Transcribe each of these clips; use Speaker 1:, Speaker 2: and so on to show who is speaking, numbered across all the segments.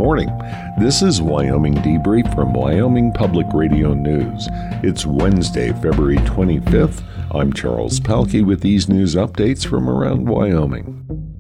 Speaker 1: morning. This is Wyoming Debrief from Wyoming Public Radio News. It's Wednesday, February 25th. I'm Charles Palkey with these news updates from around Wyoming.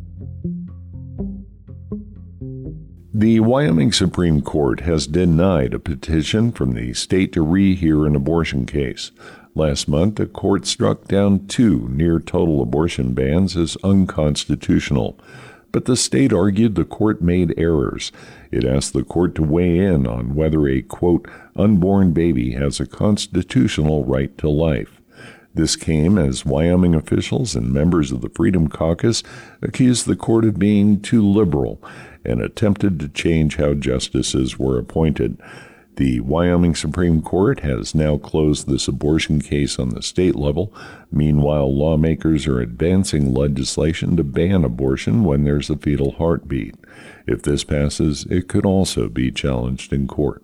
Speaker 1: The Wyoming Supreme Court has denied a petition from the state to rehear an abortion case. Last month, the court struck down 2 near-total abortion bans as unconstitutional. But the state argued the court made errors. It asked the court to weigh in on whether a, quote, unborn baby has a constitutional right to life. This came as Wyoming officials and members of the Freedom Caucus accused the court of being too liberal and attempted to change how justices were appointed. The Wyoming Supreme Court has now closed this abortion case on the state level. Meanwhile, lawmakers are advancing legislation to ban abortion when there's a fetal heartbeat. If this passes, it could also be challenged in court.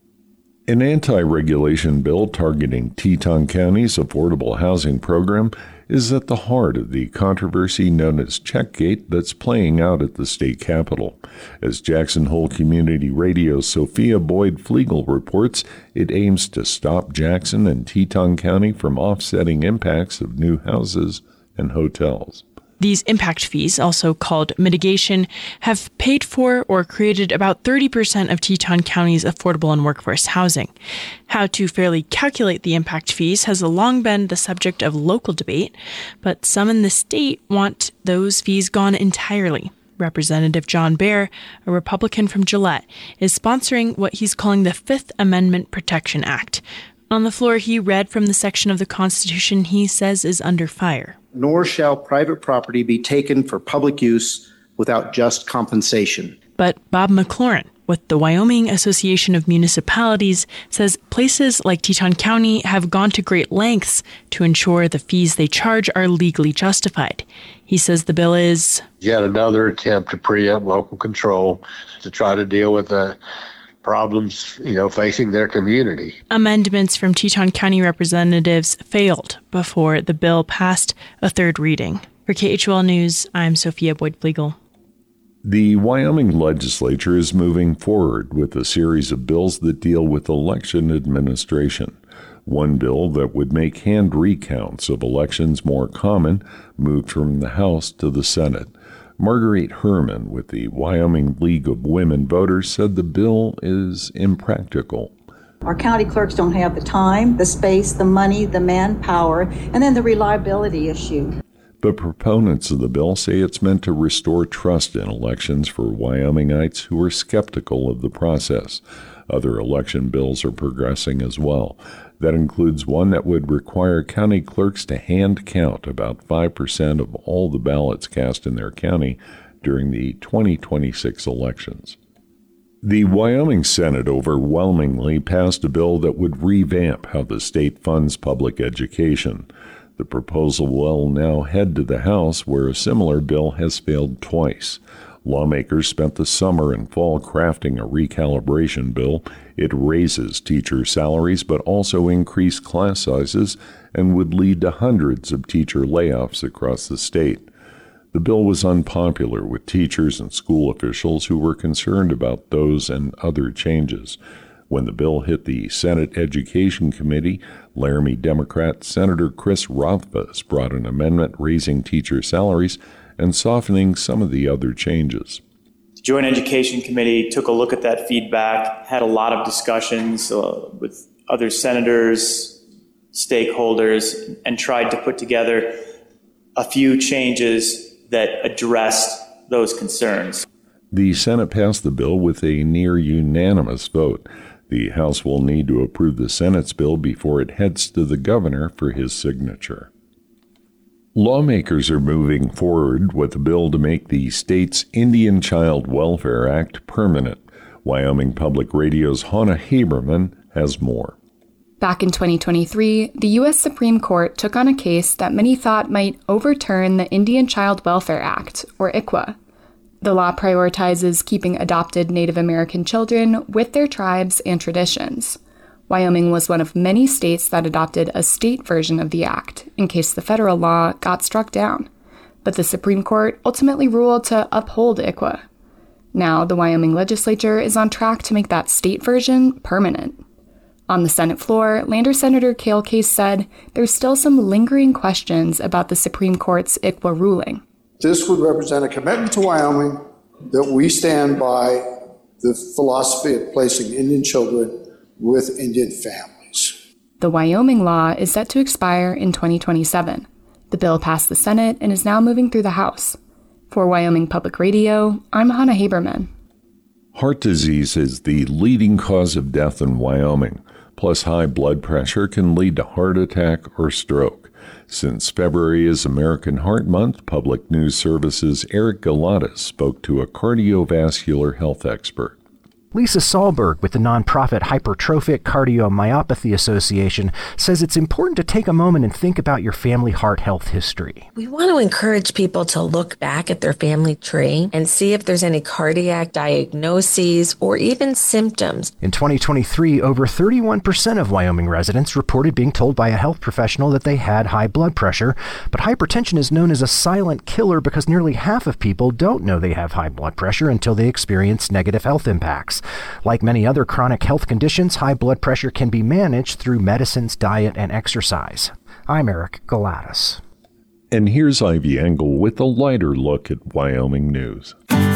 Speaker 1: An anti-regulation bill targeting Teton County's affordable housing program is at the heart of the controversy known as Checkgate that's playing out at the state capitol. As Jackson Hole Community Radio's Sophia Boyd-Flegel reports, it aims to stop Jackson and Teton County from offsetting impacts of new houses and hotels.
Speaker 2: These impact fees, also called mitigation, have paid for or created about 30% of Teton County's affordable and workforce housing. How to fairly calculate the impact fees has long been the subject of local debate, but some in the state want those fees gone entirely. Representative John Baer, a Republican from Gillette, is sponsoring what he's calling the Fifth Amendment Protection Act. On the floor, he read from the section of the Constitution he says is under fire.
Speaker 3: Nor shall private property be taken for public use without just compensation.
Speaker 2: But Bob McLaurin, with the Wyoming Association of Municipalities, says places like Teton County have gone to great lengths to ensure the fees they charge are legally justified. He says the bill is
Speaker 4: yet another attempt to preempt local control to try to deal with the problems, facing their community.
Speaker 2: Amendments from Teton County representatives failed before the bill passed a third reading. For KHOL News, I'm Sophia Boyd-Flegel.
Speaker 1: The Wyoming legislature is moving forward with a series of bills that deal with election administration. One bill that would make hand recounts of elections more common moved from the House to the Senate. Marguerite Herman with the Wyoming League of Women Voters said the bill is impractical.
Speaker 5: Our county clerks don't have the time, the space, the money, the manpower, and then the reliability issue.
Speaker 1: But proponents of the bill say it's meant to restore trust in elections for Wyomingites who are skeptical of the process. Other election bills are progressing as well. That includes one that would require county clerks to hand count about 5% of all the ballots cast in their county during the 2026 elections. The Wyoming Senate overwhelmingly passed a bill that would revamp how the state funds public education. The proposal will now head to the House, where a similar bill has failed twice. Lawmakers spent the summer and fall crafting a recalibration bill. It raises teacher salaries but also increased class sizes and would lead to hundreds of teacher layoffs across the state. The bill was unpopular with teachers and school officials who were concerned about those and other changes. When the bill hit the Senate Education Committee, Laramie Democrat Senator Chris Rothfuss brought an amendment raising teacher salaries and softening some of the other changes.
Speaker 6: The Joint Education Committee took a look at that feedback, had a lot of discussions with other senators, stakeholders, and tried to put together a few changes that addressed those concerns.
Speaker 1: The Senate passed the bill with a near unanimous vote. The House will need to approve the Senate's bill before it heads to the governor for his signature. Lawmakers are moving forward with a bill to make the state's Indian Child Welfare Act permanent. Wyoming Public Radio's Hannah Haberman has more.
Speaker 7: Back in 2023, the U.S. Supreme Court took on a case that many thought might overturn the Indian Child Welfare Act, or ICWA. The law prioritizes keeping adopted Native American children with their tribes and traditions. Wyoming was one of many states that adopted a state version of the act in case the federal law got struck down. But the Supreme Court ultimately ruled to uphold ICWA. Now, the Wyoming legislature is on track to make that state version permanent. On the Senate floor, Lander Senator Cale Case said there's still some lingering questions about the Supreme Court's ICWA ruling.
Speaker 8: This would represent a commitment to Wyoming that we stand by the philosophy of placing Indian children with Indian families.
Speaker 7: The Wyoming law is set to expire in 2027. The bill passed the Senate and is now moving through the House. For Wyoming Public Radio, I'm Hannah Haberman.
Speaker 1: Heart disease is the leading cause of death in Wyoming. Plus, high blood pressure can lead to heart attack or stroke. Since February is American Heart Month, Public News Service's Eric Galatas spoke to a cardiovascular health expert.
Speaker 9: Lisa Sahlberg with the nonprofit Hypertrophic Cardiomyopathy Association says it's important to take a moment and think about your family heart health history.
Speaker 10: We want to encourage people to look back at their family tree and see if there's any cardiac diagnoses or even symptoms.
Speaker 9: In 2023, over 31% of Wyoming residents reported being told by a health professional that they had high blood pressure, but hypertension is known as a silent killer because nearly half of people don't know they have high blood pressure until they experience negative health impacts. Like many other chronic health conditions, high blood pressure can be managed through medicines, diet, and exercise. I'm Eric Galatas.
Speaker 1: And here's Ivy Engel with a lighter look at Wyoming news.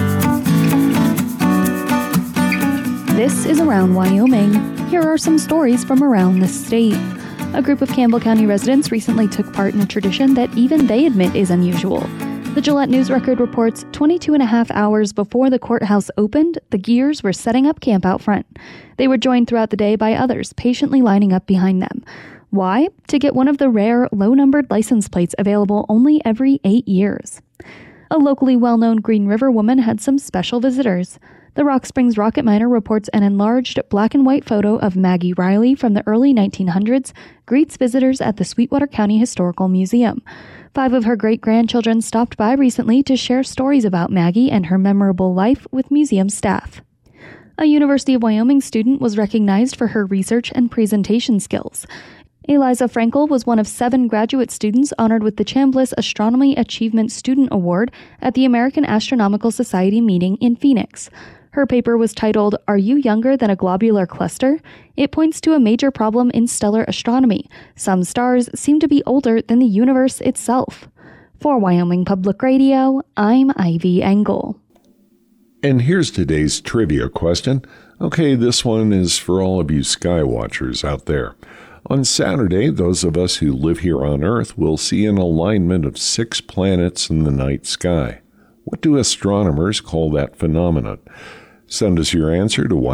Speaker 11: This is Around Wyoming. Here are some stories from around the state. A group of Campbell County residents recently took part in a tradition that even they admit is unusual. The Gillette News Record reports 22 and a half hours before the courthouse opened, the Gears were setting up camp out front. They were joined throughout the day by others patiently lining up behind them. Why? To get one of the rare, low-numbered license plates available only every 8 years. A locally well-known Green River woman had some special visitors. The Rock Springs Rocket Miner reports an enlarged black and white photo of Maggie Riley from the early 1900s greets visitors at the Sweetwater County Historical Museum. 5 of her great-grandchildren stopped by recently to share stories about Maggie and her memorable life with museum staff. A University of Wyoming student was recognized for her research and presentation skills. Eliza Frankel was one of 7 graduate students honored with the Chambliss Astronomy Achievement Student Award at the American Astronomical Society meeting in Phoenix. Her paper was titled, "Are You Younger Than a Globular Cluster?" It points to a major problem in stellar astronomy. Some stars seem to be older than the universe itself. For Wyoming Public Radio, I'm Ivy Engel.
Speaker 1: And here's today's trivia question. Okay, this one is for all of you skywatchers out there. On Saturday, those of us who live here on Earth will see an alignment of 6 planets in the night sky. What do astronomers call that phenomenon? Send us your answer to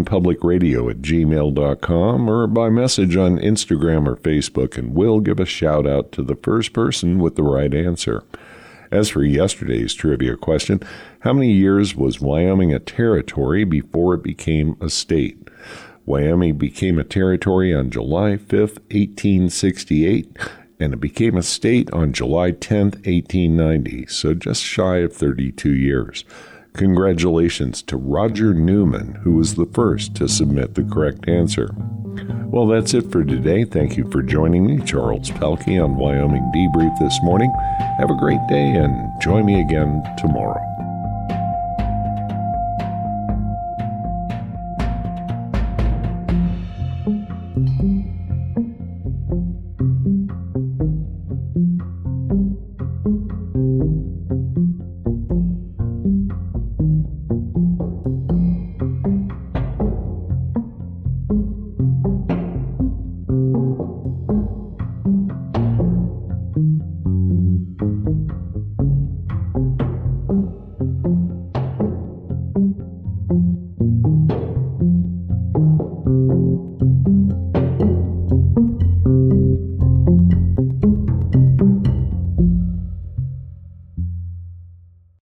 Speaker 1: wyomingpublicradio@gmail.com or by message on Instagram or Facebook, and we'll give a shout out to the first person with the right answer. As for yesterday's trivia question, how many years was Wyoming a territory before it became a state? Wyoming became a territory on July 5th, 1868, and it became a state on July 10th, 1890, so just shy of 32 years. Congratulations to Roger Newman, who was the first to submit the correct answer. Well, that's it for today. Thank you for joining me, Charles Pelkey, on Wyoming Debrief this morning. Have a great day and join me again tomorrow.